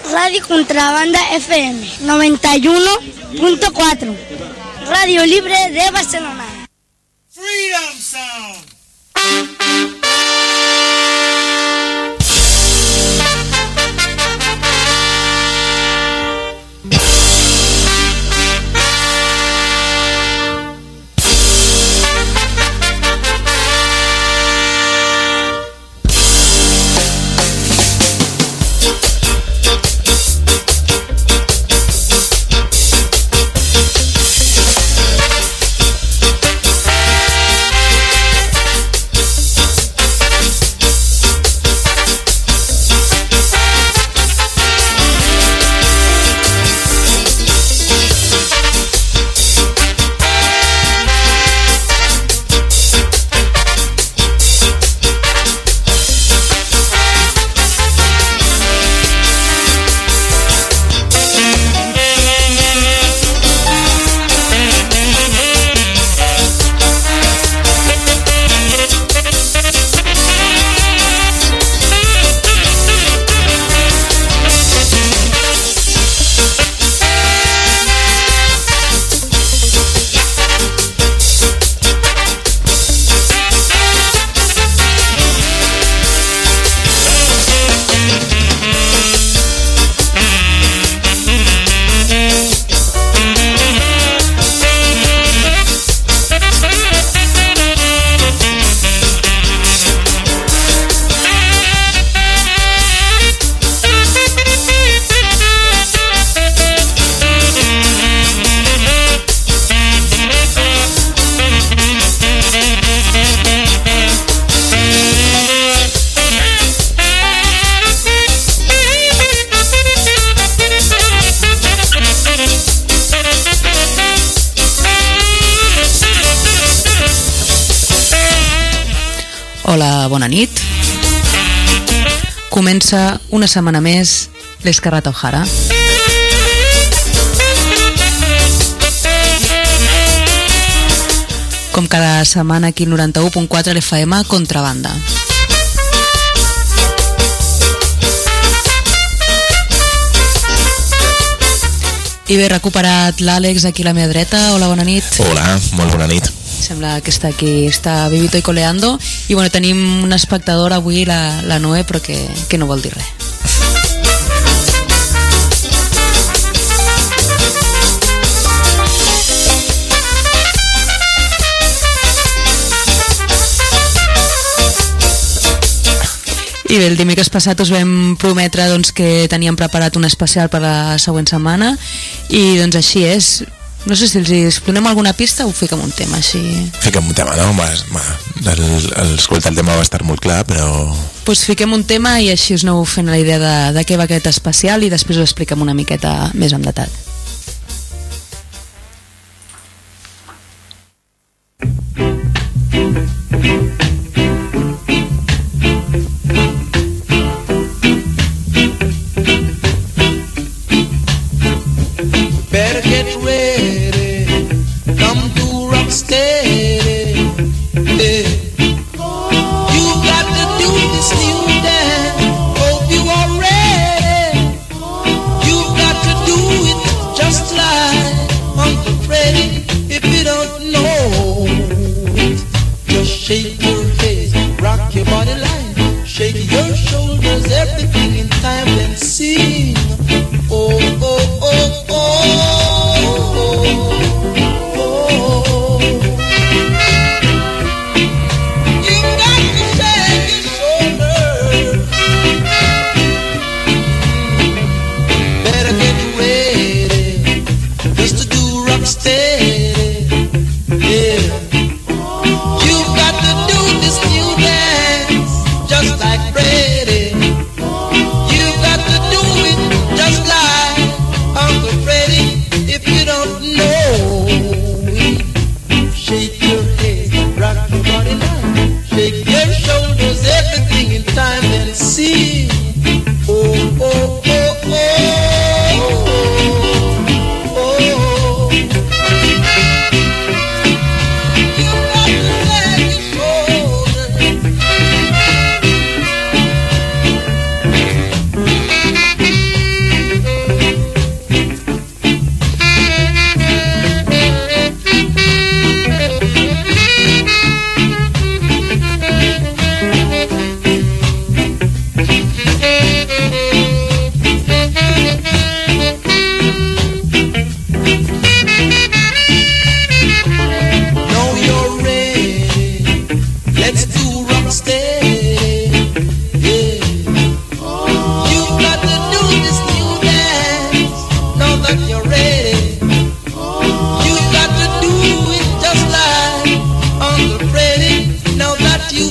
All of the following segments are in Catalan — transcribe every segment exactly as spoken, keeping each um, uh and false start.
Radio Contrabanda F M noventa y uno punto cuatro. Radio Libre de Barcelona. Freedom Sound. Hola, bona nit. Comença una setmana més l'Escarrata O'Hara. Com cada setmana aquí al noranta-u punt quatre F M Contrabanda. I bé, recuperat l'Àlex aquí a la meva dreta. Hola, bona nit. Hola, molt bona nit. Sembla que està aquí, està vivito i coleando. I bueno, tenim una espectadora avui, la, la Noé, però que, que no vol dir res. I bé, el dimecres passat us vam prometre doncs, que teníem preparat un especial per la següent setmana i doncs així és. No sé si els expliquem alguna pista o fiquem un tema així. Fiquem un tema, no? Va, va, el, el, escolta, el tema va estar molt clar, però... Doncs pues fiquem un tema i així us aneu fent la idea de, de què va aquest especial i després us expliquem una miqueta més en detall. Hope you are ready. You've got to do it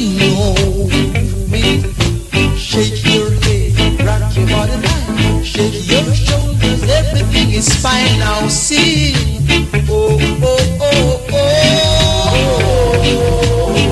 hold me. Shake your head, rock your body now. Shake your shoulders, everything is fine now. See, oh, oh, oh, oh, oh.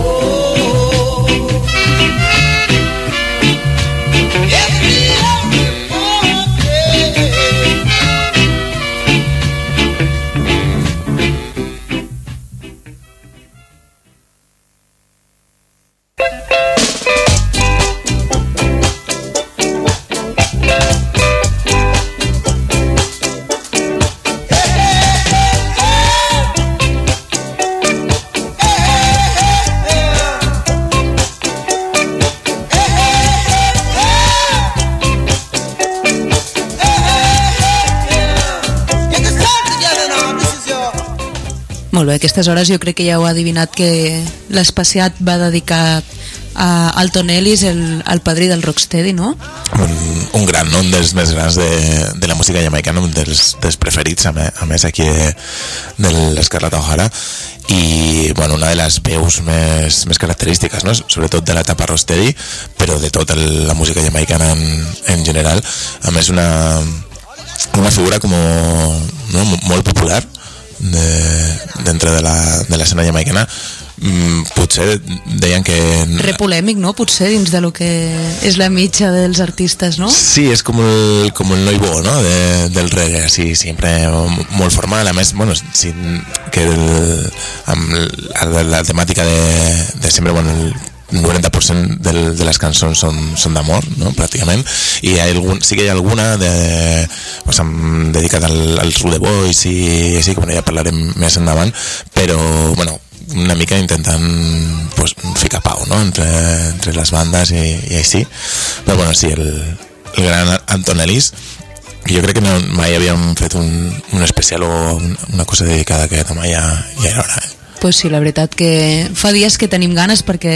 Molt bé, a aquestes hores jo crec que ja heu adivinat que l'Espaciat va dedicat a Alton Ellis, el, el padrí del rocksteady, no? Un, un gran, no? Un dels més grans de, de la música jamaicana, un dels, dels preferits, a, me, a més, aquí de, de l'Scarlett O'Hara, i bueno, una de les veus més, més característiques, no? Sobretot de l'etapa rocksteady, però de tota la música jamaicana en, en general. A més, una, una figura com, no? Molt popular de, dintre de l'escena jamaicana. Mm, potser deien que... Re polèmic, no? Potser dins de lo que és la mitja dels artistes, no? Sí, és com el, com el noi bo, no? De, del reggae, sí, sempre molt formal. A més, bueno, sí, que el, amb la, la temàtica de, de sempre, bueno, el noranta per cent del, de les cançons són, són d'amor, no? Pràcticament, i hi ha algun, sí que hi ha alguna de, pues, dedicat al, als Rude Boys i així, que bueno, ja parlarem més endavant, però bueno, una mica intentant pues, ficar pau, no? entre, entre les bandes i, i així, però bueno, sí, el, el gran Alton Ellis, jo crec que no, mai havíem fet un, un especial o una cosa dedicada a aquest home, ja, ja era hora, eh? Pues sí, la veritat que fa dies que tenim ganes, perquè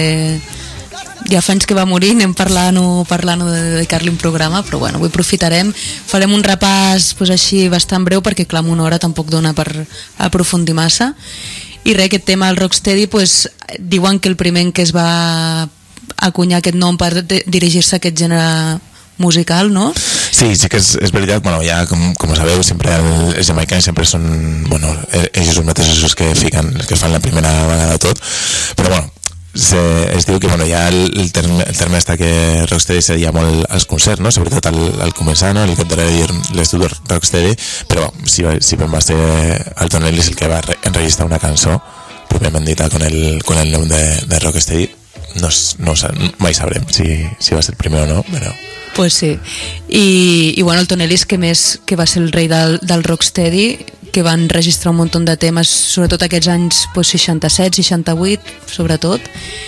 ja fa anys que va morir, anem parlant-ho parlant de dedicar-li un programa, però bueno, avui aprofitarem, farem un repàs pues, així bastant breu, perquè clar, una hora tampoc dona per aprofundir massa. I res, aquest tema del rocksteady, pues, diuen que el primer en què es va acunyar aquest nom per dirigir-se a aquest gènere musical, no? Sí, sí que és, és veritat, bueno, ja com, com sabeu, sempre el, els jamaicans sempre són, bueno, ells els mateixos els que fiquen, els que fan la primera vegada tot, però bueno, se, es diu que bueno, ja el, el, terme, el terme està que rocksteady seria molt als concerts, no? Sobretot al, al començar, no? El que t'he de dir l'estudi rocksteady, però si, si va ser Alton Ellis el que va enregistrar una cançó pròpiament dita con el, con el nom de, de rocksteady, no, no, mai sabrem si, si va ser el primer o no, però... Pues sí, i, i bueno, el Alton Ellis, que més que va ser el rei del, del rocksteady, que van registrar un munt de temes, sobretot aquests anys pues, seixanta-set, seixanta-vuit, sobretot,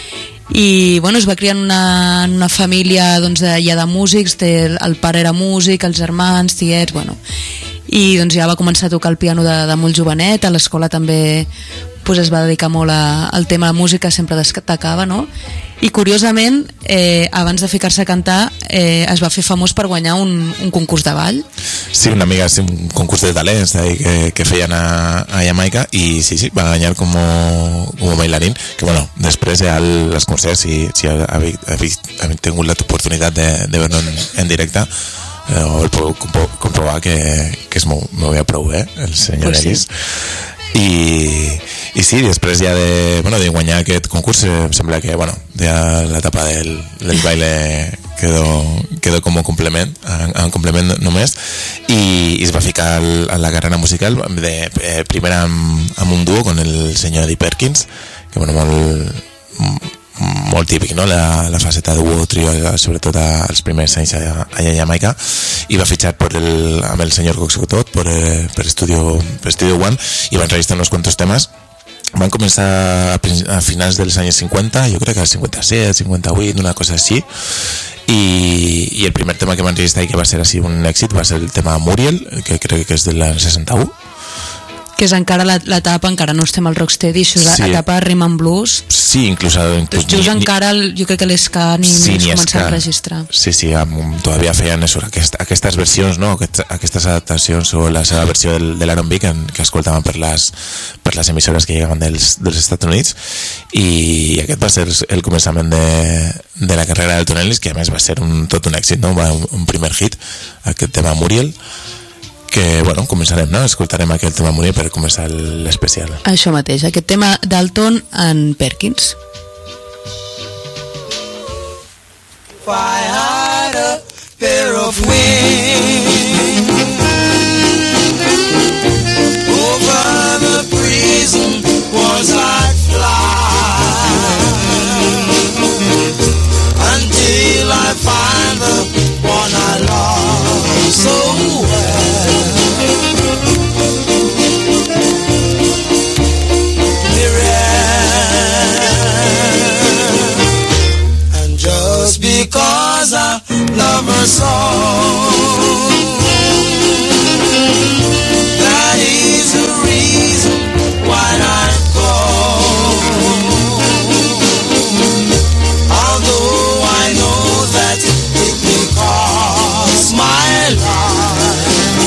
i bueno, es va criar en una, en una família doncs, de, ja de músics, de, el pare era músic, els germans, tiets, bueno, i doncs ja va començar a tocar el piano de, de molt jovenet, a l'escola també pues, es va dedicar molt a, al tema de la música, sempre destacava, no? I curiosament, eh, abans de ficar-se a cantar, eh, es va fer famós per guanyar un, un concurs de ball. Sí, una mica, sí, un concurs de talents eh, que, que feien a, a Jamaica, i sí, sí, va guanyar com com bailarín, que bueno, després ja els concerts, si, si havia, havia tingut l'oportunitat de, de veure en, en directe, eh, el puc comprovar que, que es movia prou bé, eh, el senyor pues Ellis. Sí. I, i sí, després ja de, bueno, de guanyar aquest concurs, em sembla que bueno, ja l'etapa del, del baile quedó, quedó com a complement, en complement només, i, i es va ficar al, a la carrera musical de, eh, primer amb, amb un duo con el senyor Eddie Perkins, que bueno, molt, molt típic, no? La, la faceta de duo trio, sobretot als primers anys allà a Jamaica, i va fitxar por el, amb el senyor Coxcotot per, per Studio, per Studio One, i van registrar uns quantos temes. Van començar a, a finals dels anys cinquanta, jo crec que al cinquanta-set, cinquanta-vuit, una cosa així, i, i el primer tema que van registrar i que va ser així un èxit va ser el tema Muriel, que crec que és de l'any seixanta-u, que és encara l'etapa, encara no estem al rocksteady, això és Sí. l'etapa rhythm and blues. Sí, inclús... inclús Just encara, el- jo crec que l'esca ni, Sí, ni ni es comença ska. a registrar. Sí, sí, amb, todavía feien això, aquest, aquestes versions, no? Aquest, aquestes adaptacions o la seva versió del, de l'R and B que, que escoltaven per les, per les emissores que llegaven dels, dels Estats Units, i aquest va ser el començament de, de la carrera del Tonelis, que a més va ser un, tot un èxit, no? Va un, un primer hit, aquest tema Muriel, que, bueno, començarem, no? Escoltarem aquest tema Muriel per començar l'especial. Això mateix, aquest tema d'Alton en Perkins. If I had a pair of wings over the prison walls I'd fly until I find the one I love so well. Just because I love her so, that is the reason why I go. Although I know that it may cost my life.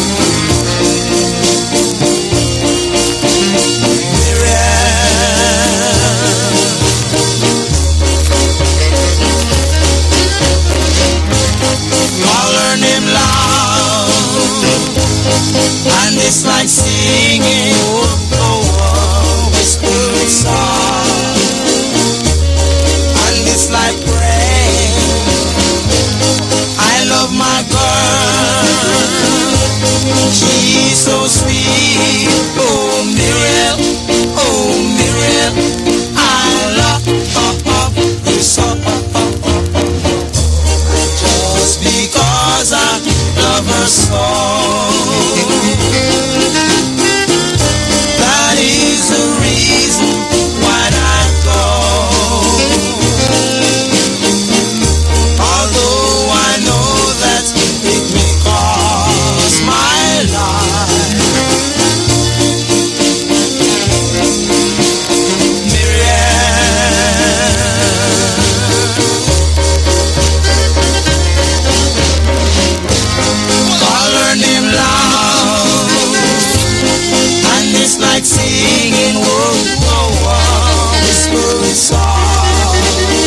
And it's like singing oh, oh, a whispered song. And it's like praying, I love my girl, she's so sweet. Oh Muriel, oh Muriel, I love you so. Just because I love her so, that is the reason why I go. Although I know that it may cost my life. Like singing, whoa, whoa, whoa, whispery song.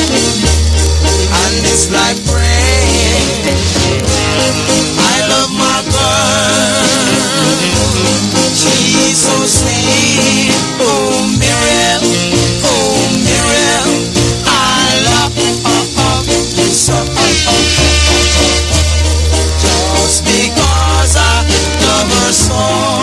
And it's like praying, I love my girl, she's so sweet. Oh Muriel, oh Muriel, I love you so. Just because I love her so,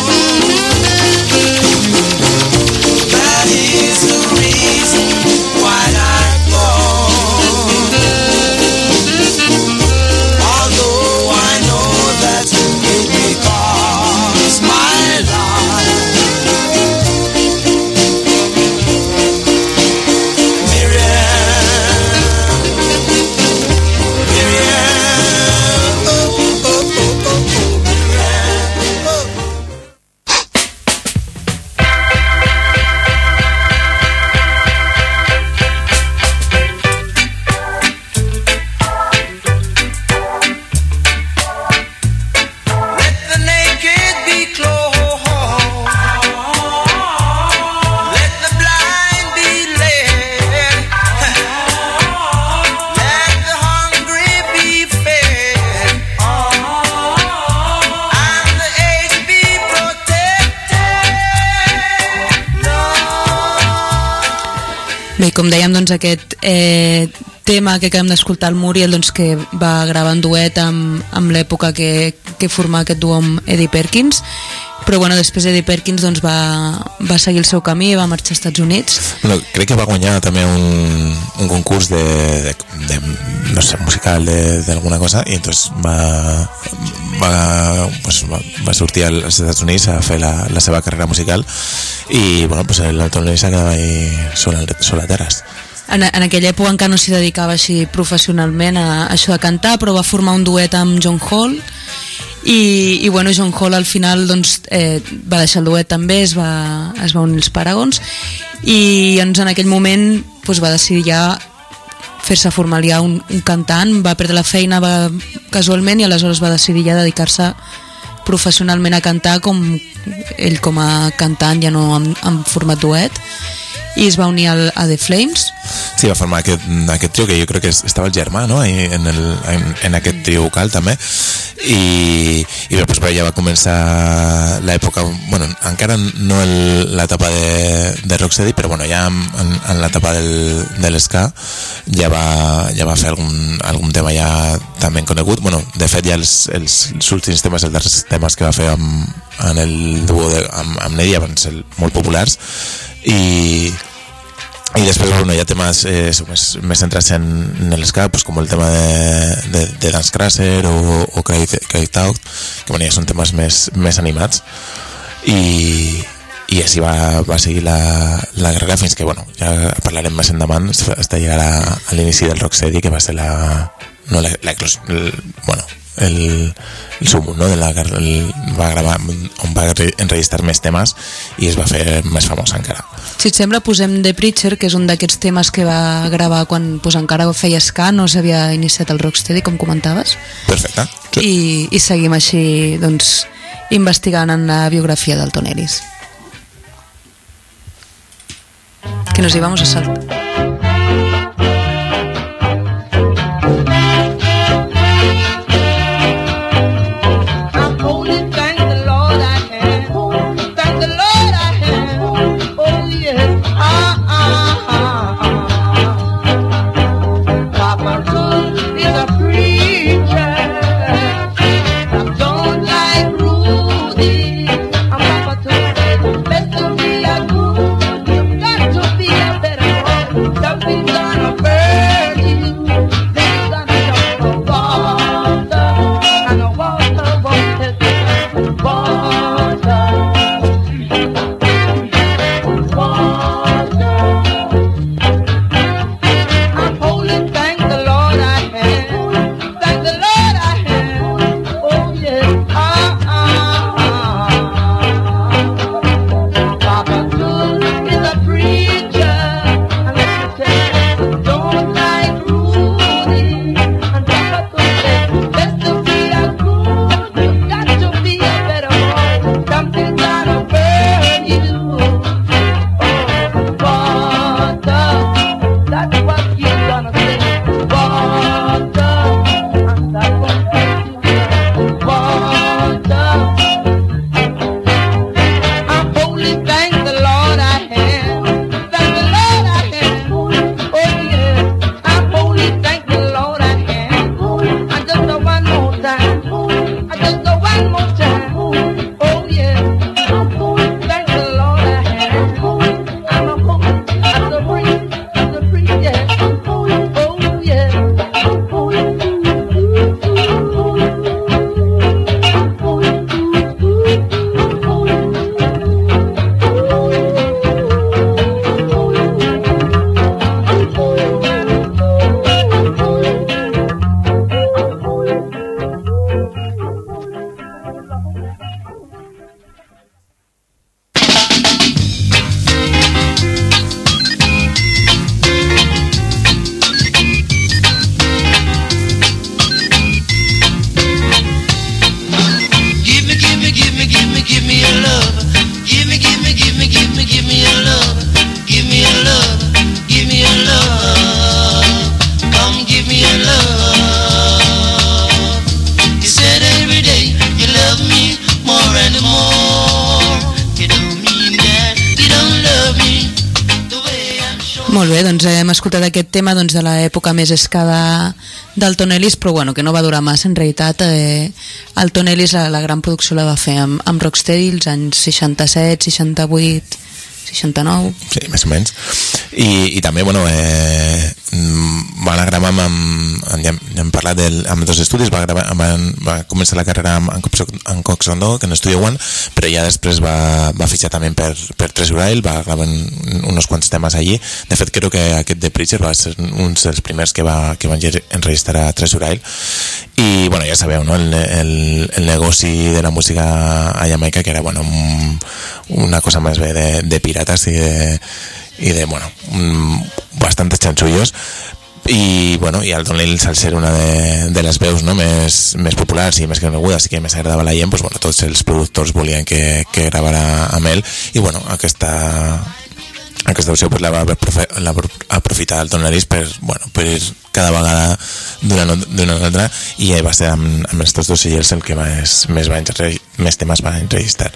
Bé, com dèiem, doncs, aquest eh, tema que acabem d'escoltar, el Muriel, doncs, que va gravar en duet amb, amb l'època que, que formava aquest duo amb Eddie Perkins, però bueno, després Eddie Perkins doncs, va, va seguir el seu camí i va marxar als Estats Units. Bueno, crec que va guanyar també un, un concurs de, de, de no sé, musical d'alguna cosa, i entonces va, va, pues, va, va sortir als Estats Units a fer la, la seva carrera musical, i bueno, pues, l'Alton Lewis ha quedat ahí sola, sola a terres. En, en aquella època encara no s'hi dedicava així professionalment a, a això de cantar, però va formar un duet amb John Hall, i, i bueno, John Hall al final doncs, eh, va deixar el duet també, es va, es va unir als Paragons, i doncs, en aquell moment doncs, va decidir ja fer-se formal ja un, un cantant, va perdre la feina va, casualment, i aleshores va decidir ja dedicar-se professionalment a cantar, com ell com a cantant, ja no en, en format duet, i es va unir al, a The Flames. Sí, va formar aquest, aquest trio, que jo crec que estava el germà, no?, en, el, en, en aquest trio vocal també, i, i després ja va començar l'època, bueno, encara no l'etapa de, de Rocksteady, però bueno, ja en, en l'etapa del, de l'ska ja va, ja va fer algun, algun tema ja també conegut. Bueno, de fet ja els, els, els últims temes, els darrers temes que va fer amb, en el duo de, amb, amb Neddy van ser molt populars, i i després bueno, hi ha temes eh, més, més centrats en, en l'ska, pues, com el tema de, de, de Dance Crusher o, o Craig, Craig Talk, que bueno, ja són temes més, més animats, i, i així va, va seguir la, la carrera fins que bueno, ja parlarem més endavant hasta llegar a, a l'inici del Rocksteady, que va ser la, no, la, la el, bueno, el, el sumum, no? De la, el, va gravar on va enregistrar més temes i es va fer més famós encara. Si et sembla, posem The Preacher, que és un d'aquests temes que va gravar quan pues, encara feia ska, no s'havia iniciat el Rocksteady, com comentaves. Perfecte. Sí. I, i seguim així doncs, investigant en la biografia del Tom Ellis. Que nos íbamos a saltar. Molt bé, doncs hem escoltat aquest tema doncs, de l'època més escada del Tom Ellis, però bueno, que no va durar massa en realitat. Eh, el Tom Ellis la, la gran producció la va fer amb, amb Rocksteady els anys seixanta-set, seixanta-vuit, seixanta-nou. Sí, més o menys. I, i també, bueno, eh, van a gravar amb, ja, ja hem parlat del, amb dos estudis, va, gravar, va, va començar la carrera amb, amb Cox on Dog, en Studio One, però ja després va, va fitxar també per, per Treasure Isle, va gravar uns quants temes allí. De fet, crec que aquest de Preacher va ser un dels primers que, va, que van enregistrar a Treasure Isle. I, bueno, ja sabeu, no? el, el, el negoci de la música a Jamaica, que era, bueno, un, una cosa més bé de, de pirates i de, i de, bueno, un, bastantes chanchullos. I, bueno, i el Don Lil, al ser una de, de les veus, no, més, més populars i més conegudes i que més agradava a la gent, pues, bueno, tots els productors volien que, que gravara amb ell, i, bueno, aquesta aquesta opció pues, la va la va aprofitar el Don Lil per, bueno, per ir cada vegada d'una altra, i va ser amb, amb estos dos sillers el que més, més, va, més temes va enregistrar.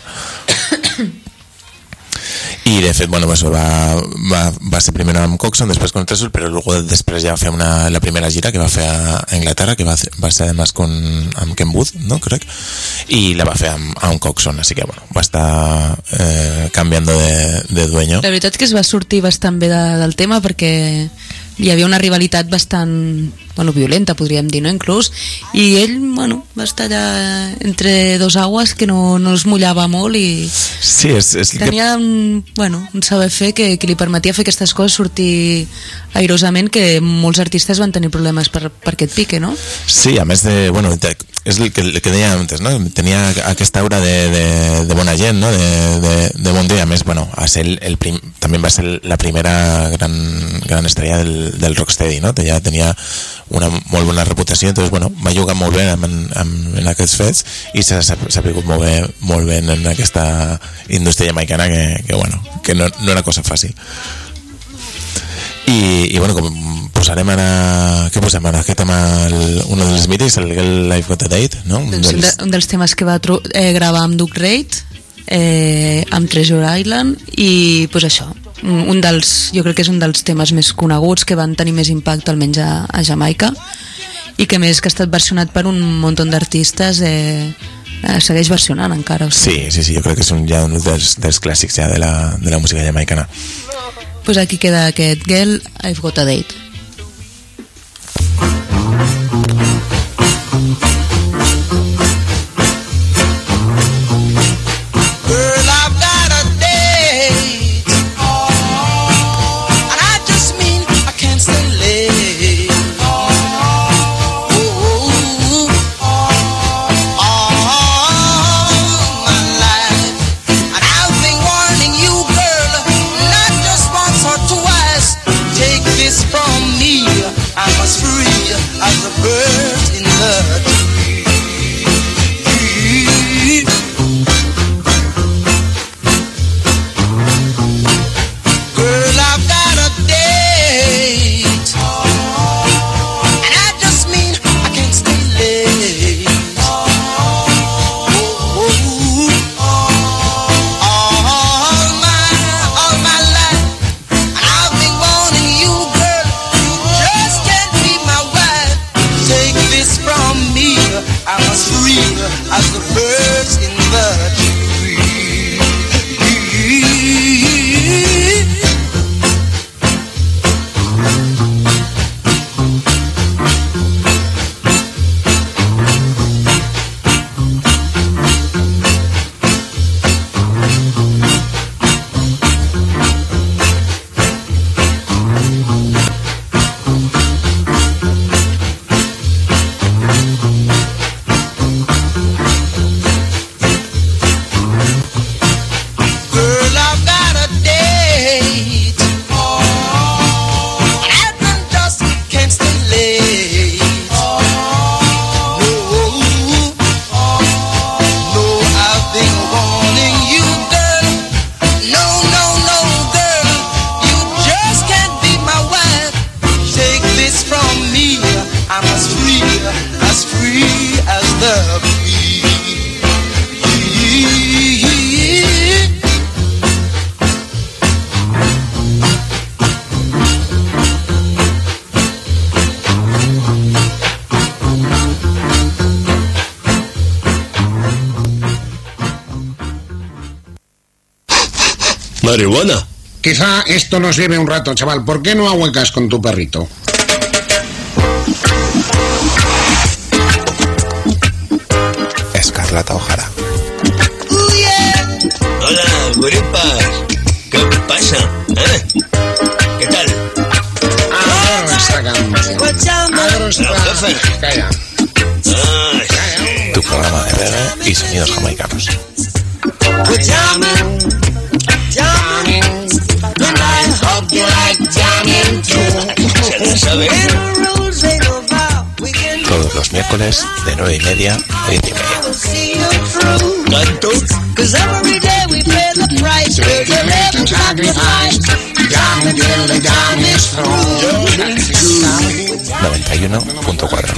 I de fet, bueno, pues va, va, va ser primer amb Coxon, després con Treasure, però luego després ja va fer una, la primera gira que va fer a Inglaterra, que va, va ser además con, amb Ken Booth, no? Crec, i la va fer amb, amb Coxon, així que bueno, va estar eh, canviando de, de dueño. La veritat que es va sortir bastant bé de, del tema, perquè hi havia una rivalitat bastant, bueno, violenta, podríem dir, no? Inclús, i ell, bueno, va estar allà entre dos aguas que no, no es mullava molt i sí, és, és tenia que... un, bueno, un saber fer que, que li permetia fer aquestes coses, sortir airosament, que molts artistes van tenir problemes per, per aquest pique, no? Sí, a més de, bueno, de, és el que, el que deia antes, no? Tenia aquesta aura de, de, de bona gent, no? De, de, de bon dia, a més, bueno, a ser el, el prim, també va ser la primera gran, gran estrella del, del rocksteady, no? Ja tenia una molt bona reputació, entonces, bueno, va jugar molt bé en, en, en aquests fets i s'ha sabut molt bé, molt bé en aquesta indústria jamaicana que, que bueno, que no, no era cosa fàcil. I, i bueno, com posarem ara, què posem ara? Aquest tema, el, un dels mítics, el Girl I've Got a Date, no? Un doncs dels... Un, de, un dels temes que va eh, gravar amb Duke Reid, eh, amb Treasure Island, i pues això, un dels, jo crec que és un dels temes més coneguts, que van tenir més impacte almenys a, a Jamaica, i que més que ha estat versionat per un munt d'artistes, eh, eh, segueix versionant encara, o sigui. Sí, sí, sí, jo crec que és un, ja un dels, dels clàssics ja de la, de la música jamaicana. Pues aquí queda aquest Girl I've Got a Date. Marihuana. Quizá esto nos lleve un rato, chaval. ¿Por qué no ahuecas con tu perrito? Carlata Ojara. Hola, guaripas. ¿Qué pasa? ¿Eh? ¿Qué tal? Adoro esta canción. Adoro esta... Calla. Ah, sí. Tu programa de reggae y sonidos jamaicanos. ¿Se la sabe? Todos los miércoles de nueve y media a diez y media. ¿Tanto? noventa y uno punto cuatro.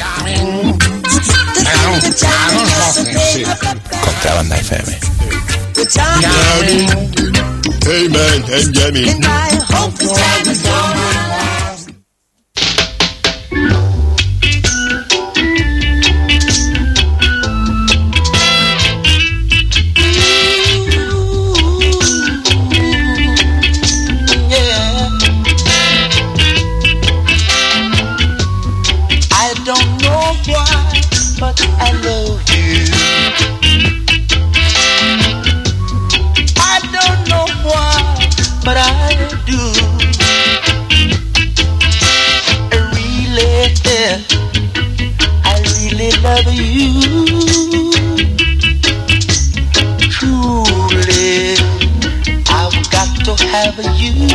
Contrabanda F M. Hey man, I'm Jamie. But I do. I really, I really love you. Truly, I've got to have you.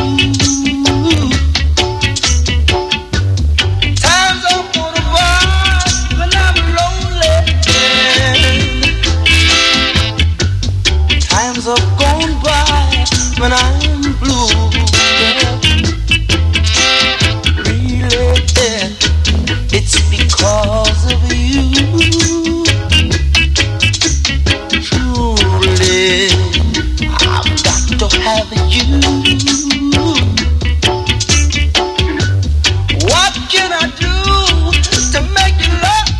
Times are gonna pass when I'm lonely. Times are gone by when I'm blue, really, it's because of you. Truly, I've got to have you. What can I do to make you love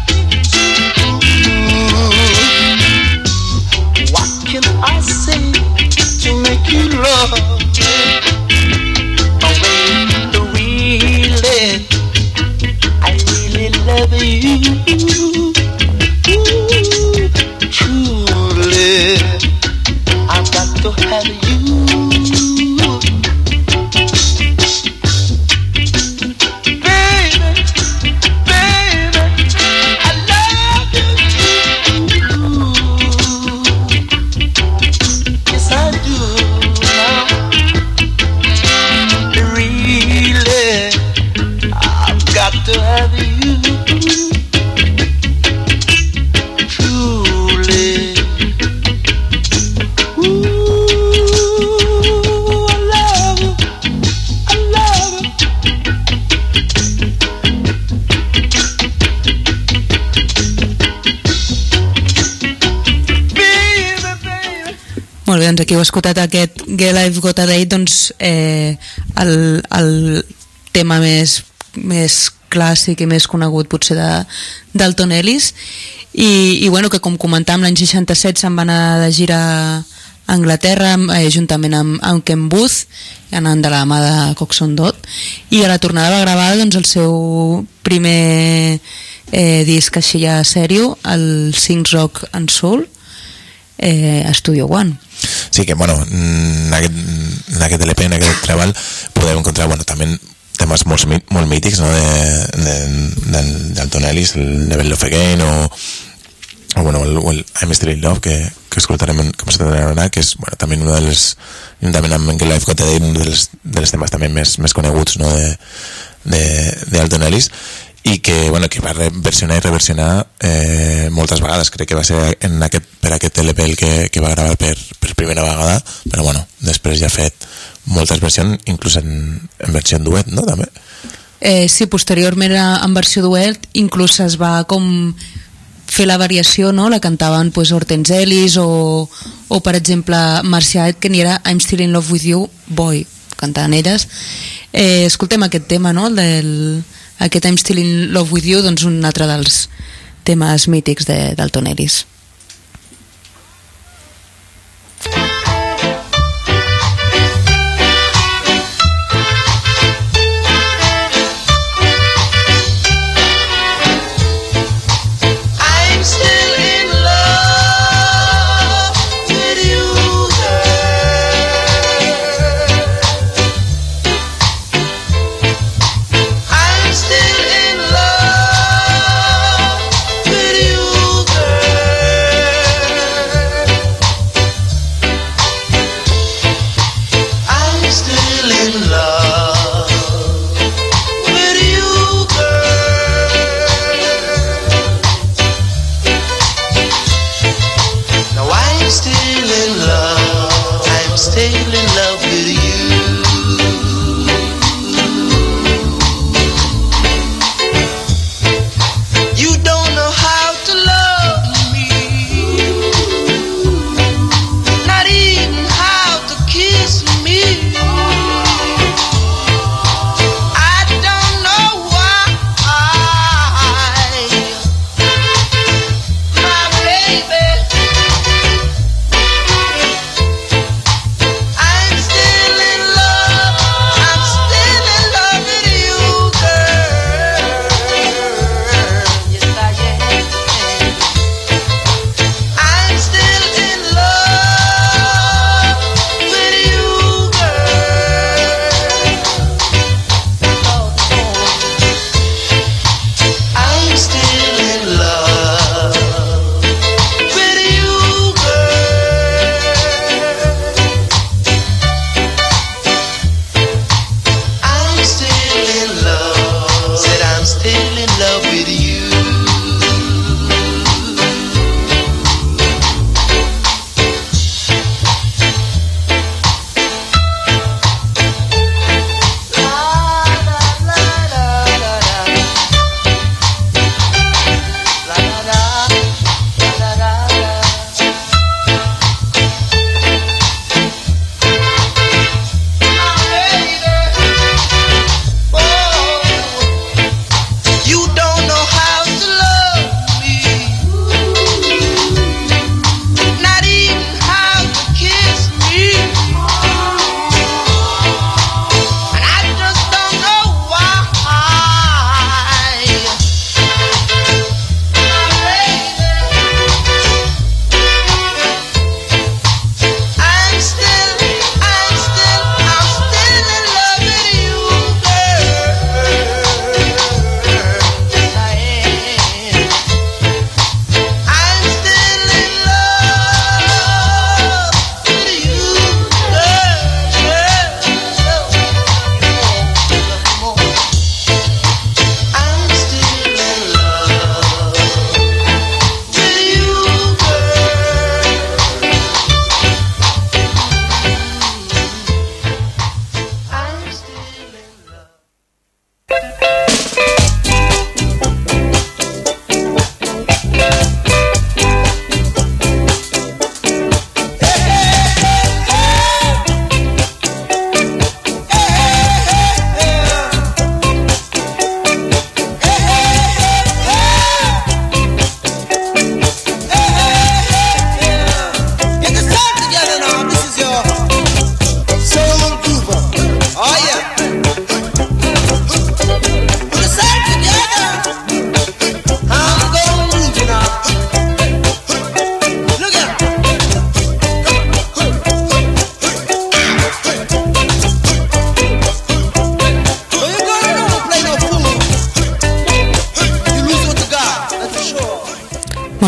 me? What can I say to make you love? Love you, truly, I've got to have you, baby, baby, I love you, yes I do, really, I've got to have you. Molt bé, doncs aquí heu escoltat aquest Girl I've Got a Date, doncs eh, el, el tema més, més clàssic i més conegut potser de, del Don Ellis i, i bueno, que com comentàvem l'any seixanta-set se'n va anar de gira a Anglaterra eh, juntament amb, amb Ken Booth anant de la mà de Coxsone Dodd i a la tornada va gravar doncs, el seu primer eh, disc així ja sèrio, el Sings Rock and Soul eh, a Studio One. Sí que, bueno, en aquest, en aquest L P, en aquest treball, podem encontrar, bueno, també temes molt, molt mítics, no?, de, de, del, del Don Ellis, el Never Love Again, o, o bueno, el, el I'm Still in Love, que, que escoltarem, com s'escoltarem ara, que és, bueno, també una de les, juntament amb Girl I've Got a Date, un dels, dels temes també més, més coneguts, no?, de, de, de Don Ellis, i que, bueno, que va versionar i reversionar eh, moltes vegades. Crec que va ser en aquest, per aquest L P el que, que va gravar per, per primera vegada, però bueno, després ja ha fet moltes versions, inclús en, en versió en duet, no?, també. Eh, sí, posteriorment en versió duet inclús es va com fer la variació, no?, la cantaven pues, Hortense Ellis o, o per exemple Marcia Aitken, i era I'm Still in Love with You, Boy, cantaven elles. Eh, escoltem aquest tema, no?, del aquest I'm Still in Love with You, doncs un altre dels temes mítics de, del Don Ellis. I'm still in love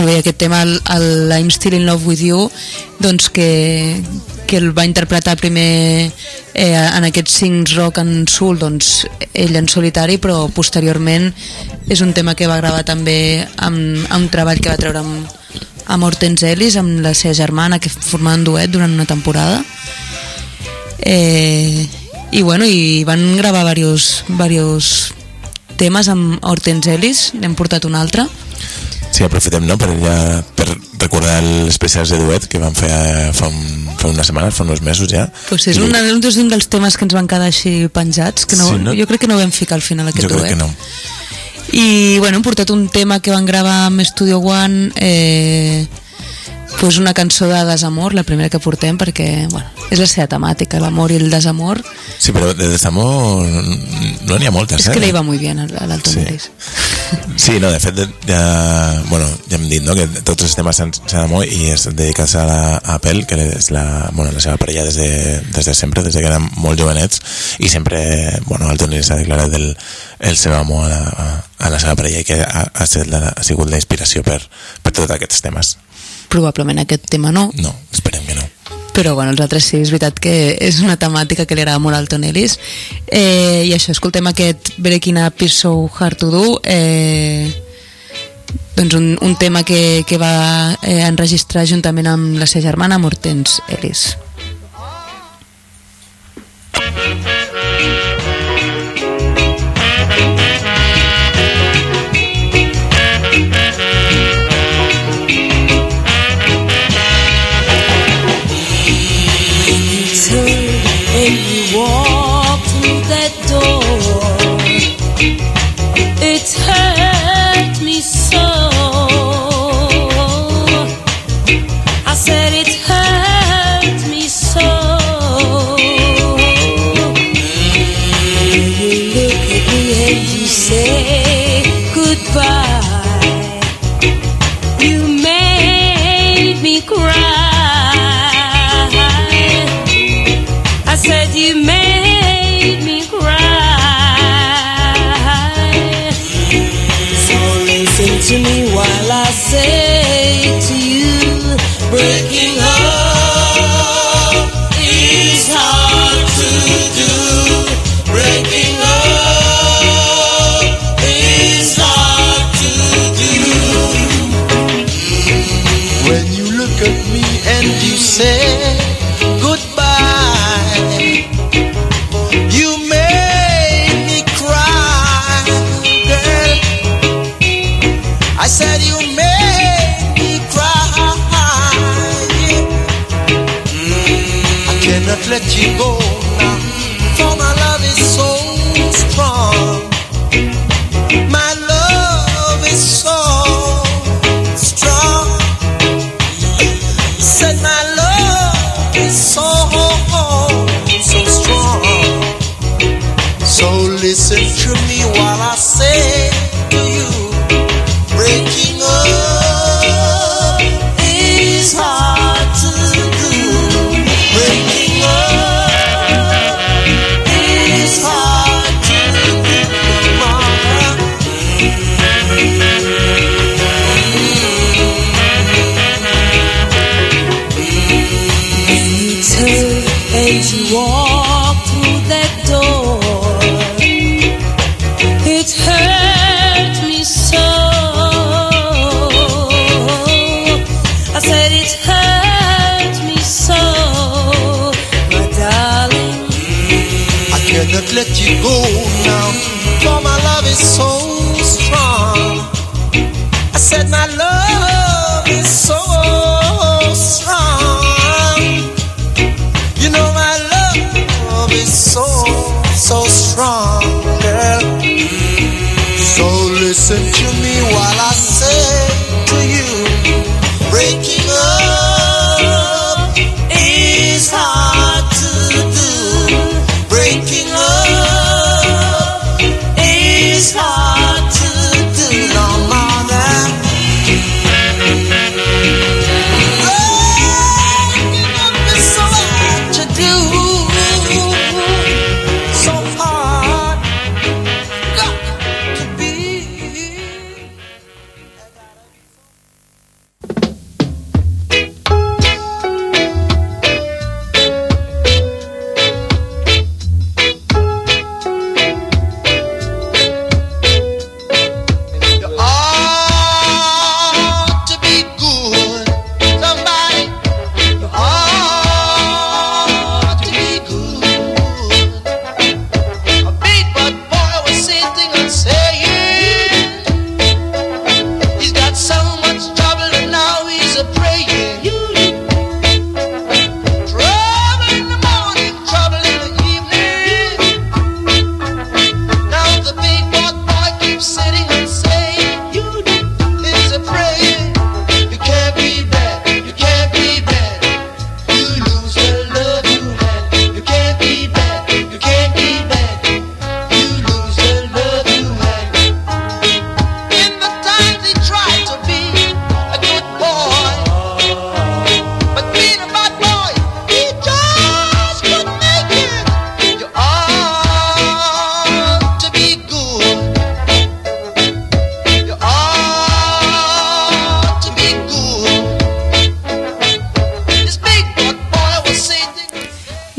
Molt bé, aquest tema, el, el I'm Still in Love with You, doncs que, que el va interpretar primer eh, en aquest Sings Rock and Soul, doncs ell en solitari, però posteriorment és un tema que va gravar també amb, amb un treball que va treure amb, amb Hortense Ellis, amb la seva germana, que formaven duet durant una temporada. Eh, i bueno, i van gravar diversos, diversos temes amb Hortense Ellis, n'hem portat un altre. Sí, aprofitem, no?, per, ja, per recordar els especials de duet que vam fer fa, un, fa unes setmanes, fa uns mesos ja. Pues és un, un dels temes que ens van quedar així penjats, que no, sí, no? Jo crec que no vam ficar al final aquest jo duet. Jo crec que no. I bueno, hem portat un tema que van gravar amb Studio One, eh, pues una cançó de desamor, la primera que portem, perquè bueno, és la seva temàtica, l'amor i el desamor. Sí, però de desamor no n'hi ha moltes, és eh? És que le iba muy bien a l'Alton Ellis. Sí, no, de fet ja, bueno, ja hem dit, no?, que tots els temes s'han d'amor i és dedicats a la a Apple, que és la, bueno, la seva parella des de, des de sempre, des de que eren molt jovenets, i sempre, bueno, Alton Ellis ha declarat el, el seu amor a la, a la seva parella i que ha, ha, sigut la, ha sigut la inspiració per, per tots aquests temes. Probablement aquest tema no. No, esperem que no. Però bueno, els altres sí, és veritat que és una temàtica que li agrada molt al Alton Ellis. Eh, I això, escoltem aquest Breaking Up is so hard to do, eh, doncs un, un tema que, que va eh, enregistrar juntament amb la seva germana, Hortense Ellis. And you walk through that door, it hurt me so. I said it hurt me so. You look at me and you say goodbye. You made me cry. I said you made me cry. So listen to me while I say to you, breaking up is hard to do. Breaking up is hard to do. When you look at me and you say goodbye, you made me cry, girl. I said you made me cry. I cannot let you go now, for my love is so strong. My love is so strong. Said my love is so so strong. So listen to me while I say to you, breaking up is hard to do. Breaking up is hard to do, mama. And you turn and you walk through that door, it hurt me so. I said it hurt me so, my darling. I cannot let you go now, for my love is so strong. I said my love is so strong. You know my love is so, so strong, girl. So listen to me while I say to you, breaking up is hard to do. Breaking up is hard to do, no mother. Breaking up is so hard to do, so hard, got to be.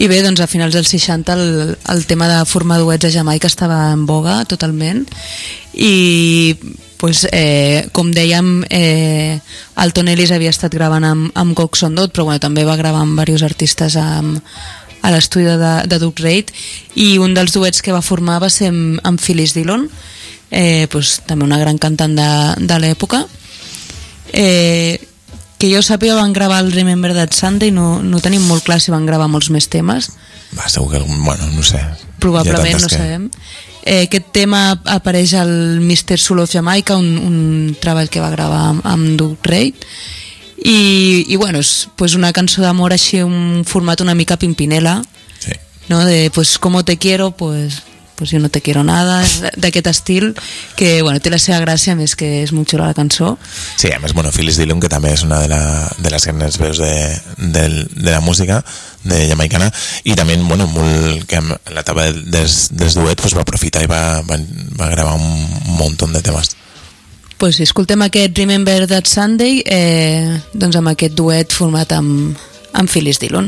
I bé, doncs a finals dels seixanta el, el tema de formar duets a Jamaica estava en boga totalment, i pues, eh, com dèiem, eh, el Tom Ellis havia estat gravant amb, amb Coxsone Dodd, però bueno, també va gravar amb diversos artistes amb, a l'estudi de, de Duke Reid, i un dels duets que va formar va ser amb, amb Phyllis Dillon, eh, pues, també una gran cantant de, de l'època. Eh, que jo sàpiga van gravar el Remember That Sunday, no, no tenim molt clar si van gravar molts més temes. Va, segur que algun, bueno, no sé. Probablement, no que... sabem. Eh, aquest tema apareix al mister Soul of Jamaica, un, un treball que va gravar amb, amb Duke Reid, i, i bueno, és pues una cançó d'amor així, un format una mica Pimpinela, sí. No? De pues como te quiero, pues... pues yo no te quiero nada, d'aquest estil que bueno, té la seva gràcia, més que és molt xula la cançó. Sí, a més, bueno, Phyllis Dillon, que també és una de, la, de les grans veus de, de, de la música de jamaicana, i també, bueno, molt, que en l'etapa dels, dels duets pues, va aprofitar i va, va, va gravar un, un munt de temes. Pues sí, escoltem aquest Remember That Sunday, eh, doncs amb aquest duet format amb, amb Phyllis Dillon.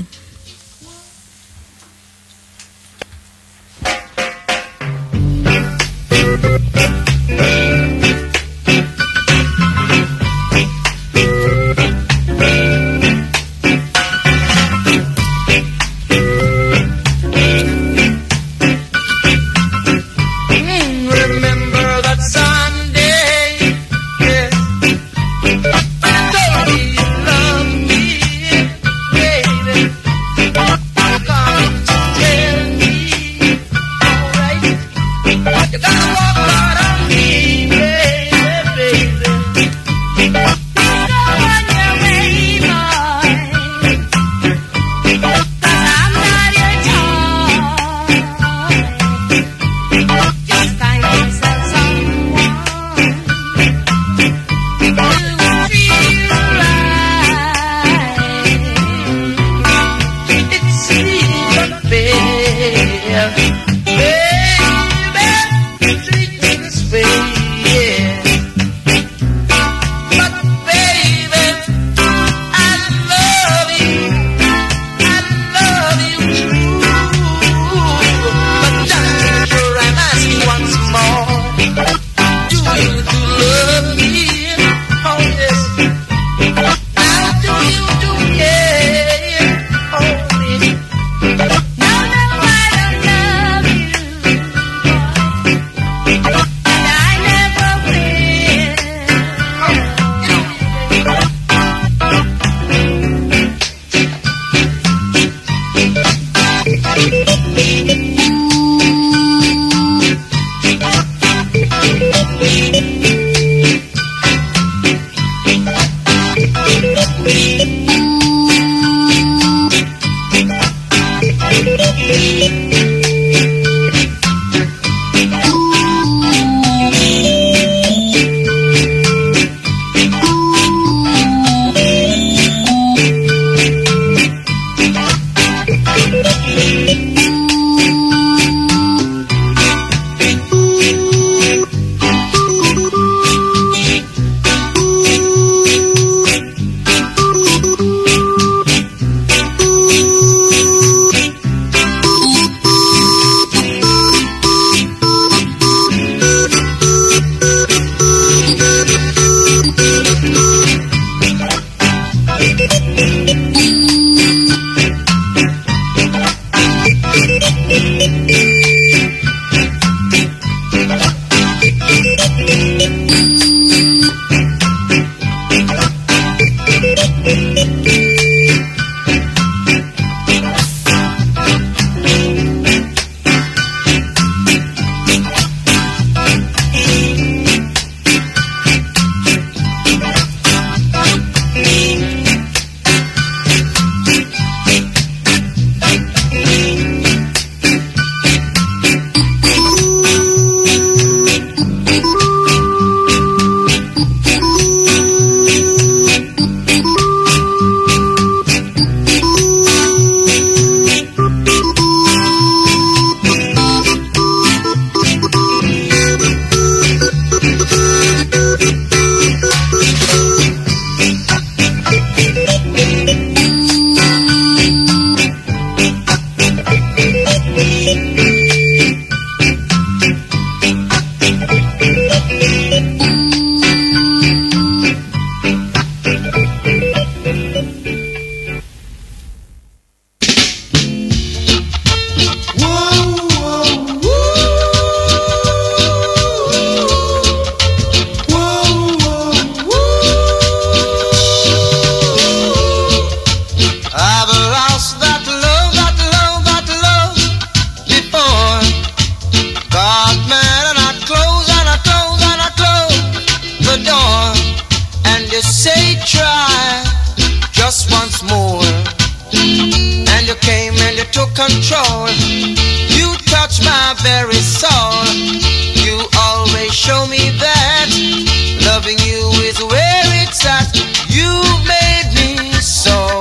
say try just once more, and you came and you took control. You touched my very soul. You always show me that loving you is where it's at. You made me so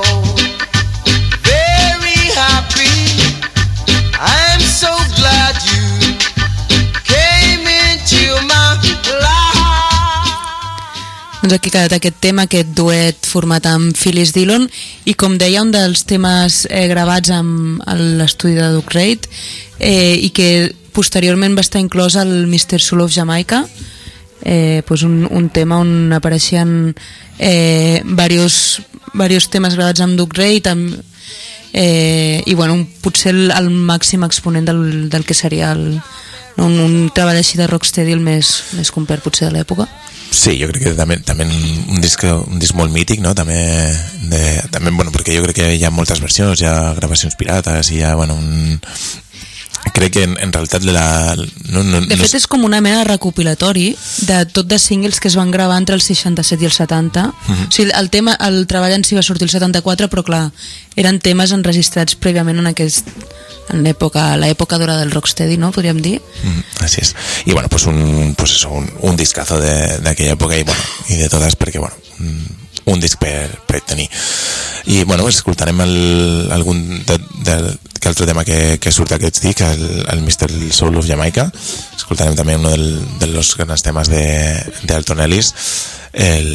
very happy. I'm so glad you came into my life. Doncs aquí ha quedat aquest tema, aquest duet format amb Phyllis Dillon, i com deia, un dels temes eh, gravats amb l'estudi de Duke Reid, eh, i que posteriorment va estar inclòs al mister Soul of Jamaica, eh, pues un, un tema on apareixien eh, varios, varios temes gravats amb Duke Reid, amb, eh, i bueno, un, potser el, el màxim exponent del, del que seria el, no, un, un treball així de rocksteady el més, més complet potser de l'època. Sí, jo crec que també, també un, disc, un disc molt mític, no? També, de, també, bueno, perquè jo crec que hi ha moltes versions, hi ha gravacions pirates, hi ha, bueno, un... crec que en, en realitat la, no, no, de fet no... és com una mena de recopilatori de tot de singles que es van gravar entre el seixanta-set i el setanta. Uh-huh. O sigui, el, tema, el treball en si va sortir el setanta-quatre, però clar, eren temes enregistrats prèviament en aquest, en l'època, l'època d'hora del rocksteady, no? Podríem dir. Mm, así es. Y bueno, pues un, pues eso, un, un discazo de, de aquella época, y bueno, y de todas, perquè bueno, un, un disc per, per tenir. I bueno, escoltarem el, algun de, de, que altre tema que, que surt d'aquest disc, el, el mister Soul of Jamaica. Escoltarem també un del, de los grans temes de, de Alton Ellis, el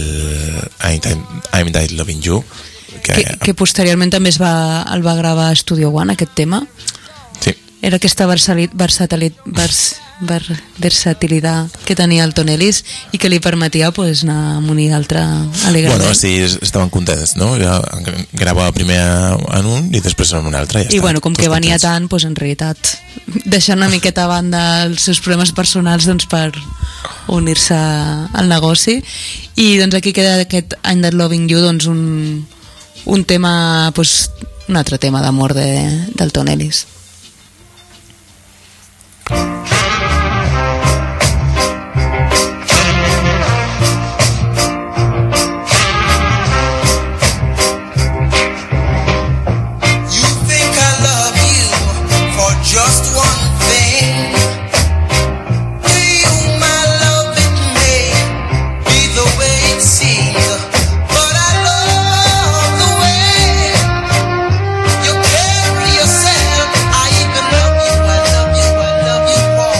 I'm, I'm Died Loving You, que, que, que posteriorment també es va, el va gravar a Studio One, aquest tema. Sí. Era aquesta versatilitat, vers, vers, versatilitat que tenia el Alton Ellis i que li permetia pues, anar a un i altre alegrament. Bueno, sí, estaven contents, no? Ja gravava primer en un i després en un altre. Ja I bueno, com que venia contents. tant, pues, en realitat, deixant una miqueta a banda els seus problemes personals doncs, per unir-se al negoci. I doncs, aquí queda aquest I'm Not Loving You, doncs, un, un tema, pues, un altre tema d'amor de, del Alton Ellis. You carry yourself, I even love you, I love you, I love you.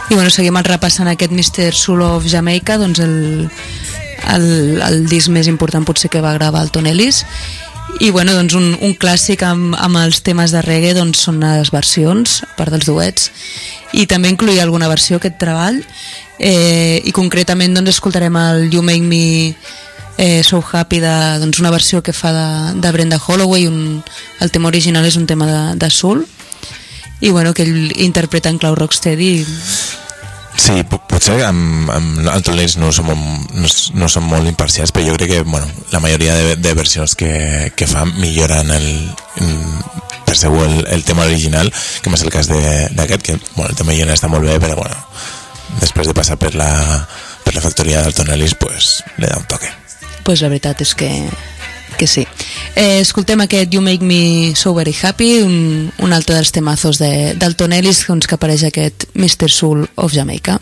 I bueno, seguim repassant aquest mister Soul of Jamaica, doncs el, el, el disc més important potser que va gravar el Tom Ellis. I bueno, doncs un, un clàssic amb, amb els temes de reggae doncs són les versions, a part dels duets, i també incloïa alguna versió aquest treball, eh, i concretament doncs escoltarem el You Make Me eh, So Happy, de, doncs una versió que fa de, de Brenda Holloway. Un, el tema original és un tema de, de soul, i bueno, que ell interpreta en clau rocksteady. Sí, potser amb, amb el Tom Ellis no som, no, no som molt imparcials, però jo crec que bueno, la majoria de, de versions que, que fa milloren el, per segur el, el tema original, que és el cas d'aquest, que bueno, el tema original està molt bé, però bueno, després de passar per la, per la factoria del Tom Ellis, pues, le da un toque. Pues la veritat és que que sí. Eh, escoltem aquest You Make Me So Very Happy, un, un altre dels temazos de, del Tom Ellis, doncs, que apareix aquest mister Soul of Jamaica.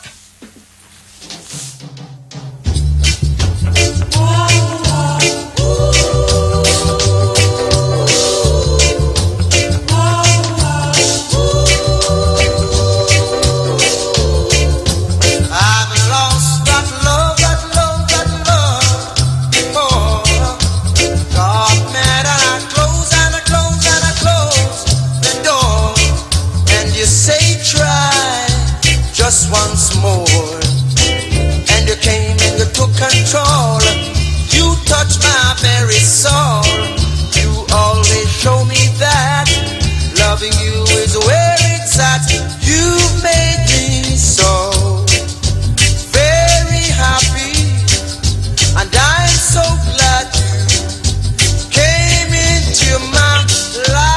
Control, you touch my very soul. You always show me that loving you is where it's at. You made me so very happy, and I'm so glad you came into my life.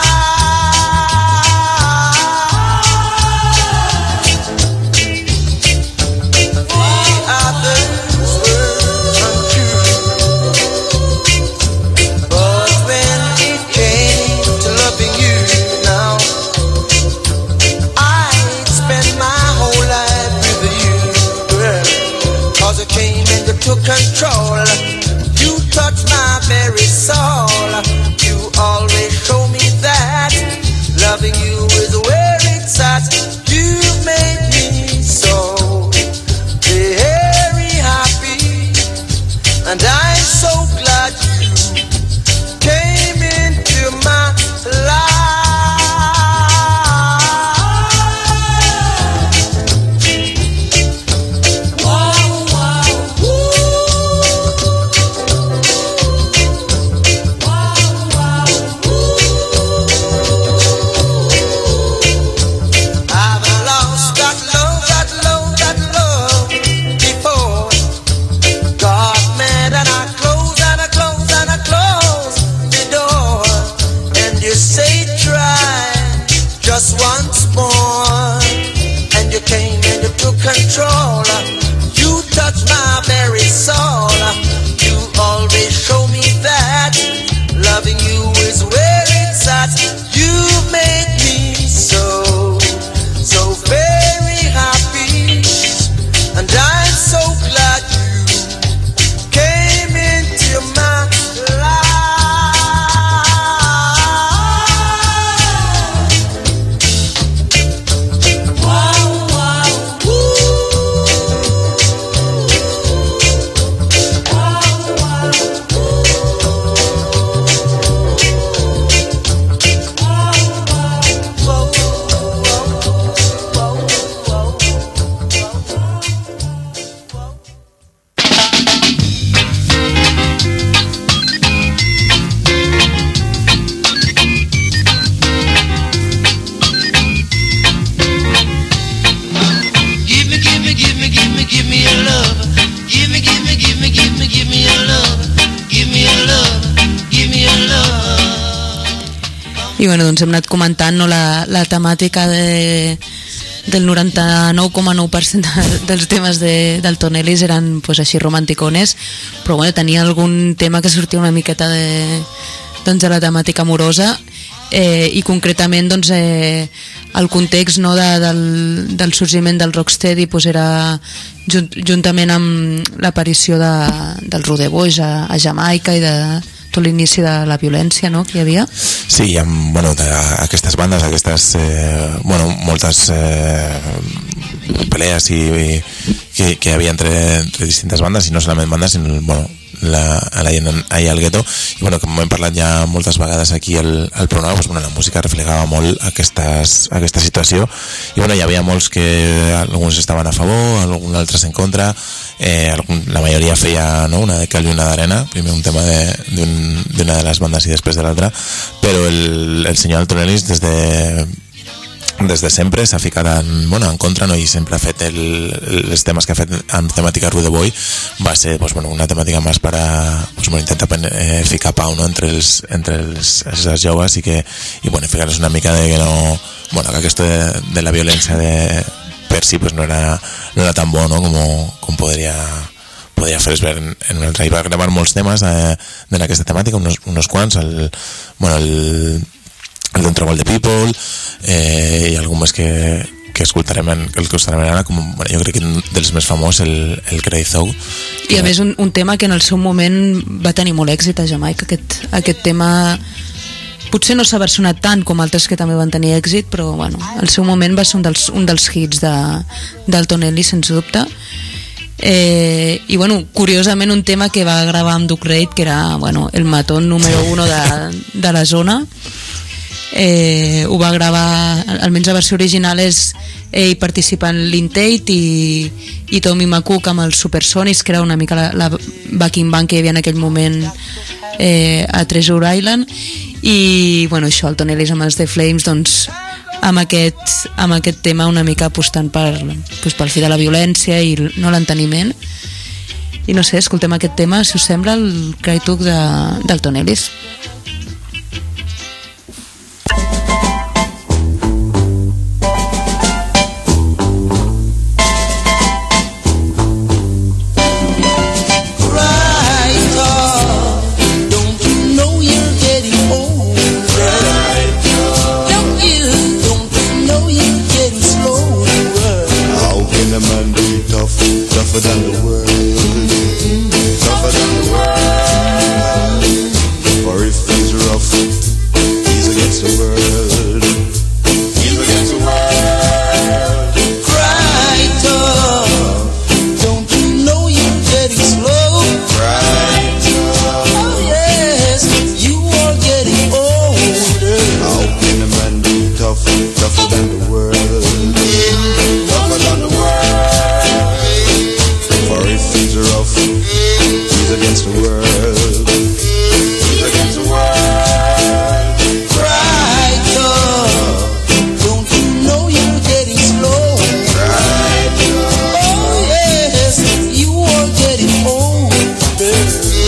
Control, you touch my very soul. You always show me that loving you is where it's at. You made me so very happy, and I'm so glad you came into my life. Control, you touch my very soul. You always show me that loving you is where it's at. You made me so, so very happy, and I'm so glad you came into my life. I bueno, doncs hem anat comentant, no, la, la temàtica de, del noranta-nou coma nou per cent de, dels temes de, del Tom Ellis eren pues, així romanticones, però bueno, tenia algun tema que sortia una miqueta de, doncs, de la temàtica amorosa, eh, i concretament doncs, eh, el context, no, de, del, del sorgiment del rocksteady pues, era junt, juntament amb l'aparició de, dels Rude Boys a, a Jamaica i de tot l'inici de la violència, no?, que hi havia. Sí, amb bueno, aquestes bandes, aquestes, eh, bueno, moltes eh, peleas i, i que, que hi havia entre, entre distintes bandes, i no solament bandes, sinó, bueno, la, la gent allà al gueto. I bueno, com hem parlat ja moltes vegades aquí al, al programa, doncs, bueno, la música reflejava molt aquestes, aquesta situació, i bueno, hi havia molts que alguns estaven a favor, alguns altres en contra, eh, algun, la majoria feia, no, una de cal i una d'arena, primer un tema d'una de, de les bandes i després de l'altra, però el, el senyor Alton Ellis des de des de sempre s'ha ficat en, bueno, en contra, no? I sempre ha fet el, els temes que ha fet en temàtica Rude Boy va ser, pues, bueno, una temàtica més per a, pues, bueno, intentar eh, ficar pau, no? entre, els, entre els, els joves i que i, bueno, ficar-los una mica de que no, bueno, que aquesta de, de la violència de, per si pues, no, era, no era tan bo, no? com, com podria podria fer-es ver en, en un altre. I va gravar molts temes eh, en aquesta temàtica, unos, unos quants, el, bueno, el el Don't Trouble the People, eh, i algun més que, que escoltarem en, que escoltarem ara, com, bueno, jo crec que dels més famós, el, el Crazy Thug. I a més un, un tema que en el seu moment va tenir molt èxit a Jamaica. Aquest, aquest tema potser no s'ha versionat tant com altres que també van tenir èxit, però bueno, al seu moment va ser un dels, un dels hits de, d'Alton Ellis, sens dubte. Eh, i bueno, curiosament un tema que va gravar amb Duke Reid, que era, bueno, el matón número uno de, de la zona. Eh, ho va gravar, almenys la versió original és ell participant Lynn Tate i, i Tommy McCook amb els Supersonics, que era una mica la, la backing band que hi havia en aquell moment eh, a Treasure Island. I bueno, això, el Alton Ellis amb els The Flames, doncs amb aquest, amb aquest tema una mica apostant per, doncs, pel fi de la violència i no l'enteniment. I no sé, escoltem aquest tema, si us sembla, el Cry Thug d'Alton Ellis. Tougher than the world, tougher than the world. For if he's rough, he's against the world, he's against the world. Cry tough, don't you know you're getting slow? Cry tough, oh yes, you are getting older. How can a man be tough, tougher than the world, tougher than the world? He's rough, he's against the world, he's against the world. Cry tough, don't you know you're getting slow? Cry tough, oh yes, you are getting older.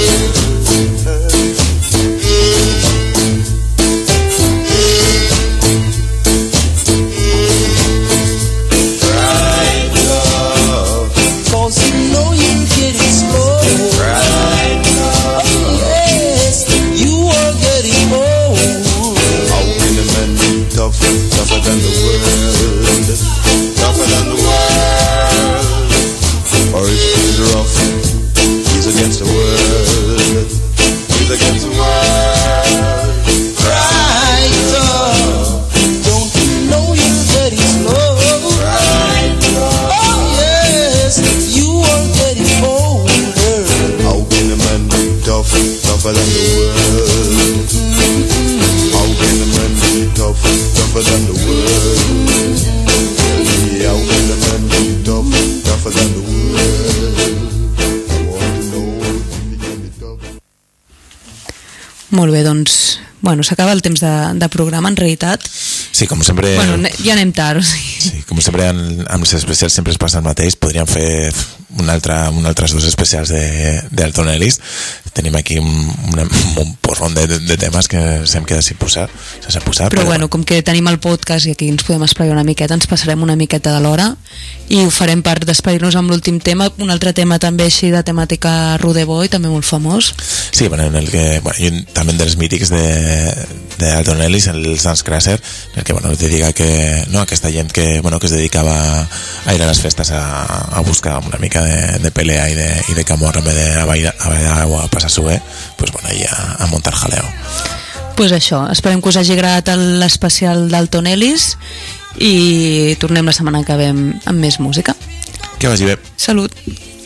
Cry tough, cause you know you're getting slow. Right. Oh yes, you are getting old. How can a man be tough, tougher than the world, tougher than the world? Or if he's rough, he's against the world, he's against the world. Cry tough, don't you know you're getting slow? Right. Oh yes, you are getting older. How can a man be tough, tougher than the world? How can a man be tough, tougher than the world? How can a man be tough, tougher than the world? I want to know if he can be tough. Molt bé, doncs, bueno, s'acaba el temps de, de programa, en realitat. Sí, com sempre... Bueno, ja anem tard, o sigui. Sí, com sempre, en, amb els especials sempre es passa el mateix. Podríem fer un altre, un altres dos especials d'Alton Ellis. Tenim aquí un, un, un porron de, de, de temes que se'm queda sin posar, sense posar. Però, però bueno, com que tenim el podcast i aquí ens podem esplaiar una miqueta, ens passarem una miqueta de l'hora i ho farem per despedir-nos amb l'últim tema, un altre tema també així de temàtica Rude Boy, també molt famós. Sí, bueno, en el que, bueno, i també dels mítics d'Alton Ellis, el Dance Crusher, en el que, bueno, es dedica que, no, aquesta gent que, bueno, que es dedicava a ir a les festes a, a buscar una mica de, de pelea i de, i de camorra en vez de a bailar o a passar-s'ho bé, pues bueno, i a, a muntar jaleo. Pues això, esperem que us hagi agradat l'especial d'Alton Ellis i tornem la setmana que ve amb, amb més música. Que vagi bé. Salut.